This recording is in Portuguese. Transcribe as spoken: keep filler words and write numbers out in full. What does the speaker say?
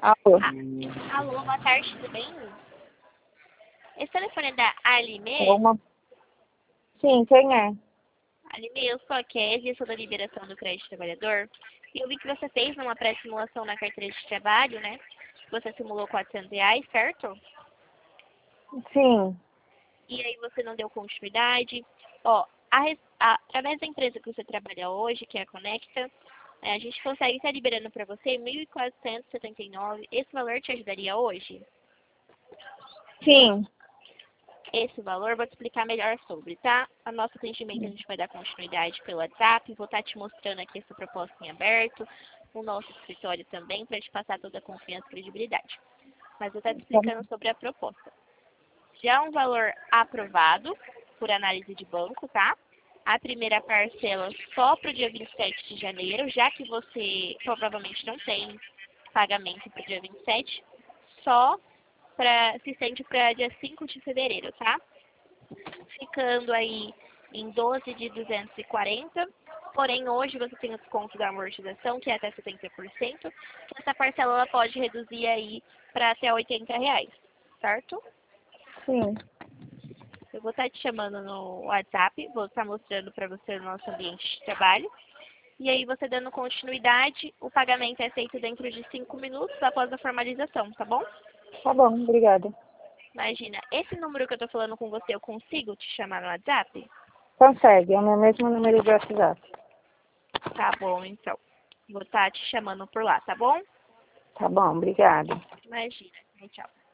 Alô? Ah, alô, boa tarde, tudo bem? Esse telefone é da Alime? É uma... Sim, quem é? Alime, eu sou a Kézia, sou da Liberação do Crédito Trabalhador. E eu vi que você fez uma pré-simulação na carteira de trabalho, né? Você simulou quatrocentos reais, certo? Sim. E aí você não deu continuidade. Ó, a, res- a, através da empresa que você trabalha hoje, que é a Conecta, é, a gente consegue estar liberando para você mil quatrocentos e setenta e nove reais. Esse valor te ajudaria hoje? Sim. Esse valor, vou te explicar melhor sobre, tá? A nosso atendimento a gente vai dar continuidade pelo WhatsApp, vou estar te mostrando aqui essa proposta em aberto, o nosso escritório também, para te passar toda a confiança e credibilidade. Mas vou estar te Tá explicando sobre a proposta. Já é um valor aprovado por análise de banco, tá? A primeira parcela só para o dia vinte e sete de janeiro, já que você provavelmente não tem pagamento para o dia vinte e sete, só pra, se estende para dia cinco de fevereiro, tá? Ficando aí em doze de duzentos e quarenta. Porém, hoje você tem o desconto da amortização, que é até setenta por cento. Que essa parcela ela pode reduzir aí para até oitenta reais, certo? Sim. Eu vou estar te chamando no WhatsApp, vou estar mostrando para você o nosso ambiente de trabalho. E aí você dando continuidade, o pagamento é feito dentro de cinco minutos após a formalização, tá bom? Tá bom, obrigada. Imagina, esse número que eu tô falando com você, eu consigo te chamar no WhatsApp? Consegue, é o meu mesmo número de WhatsApp. Tá bom, então. Vou estar te chamando por lá, tá bom? Tá bom, obrigada. Imagina. Tchau.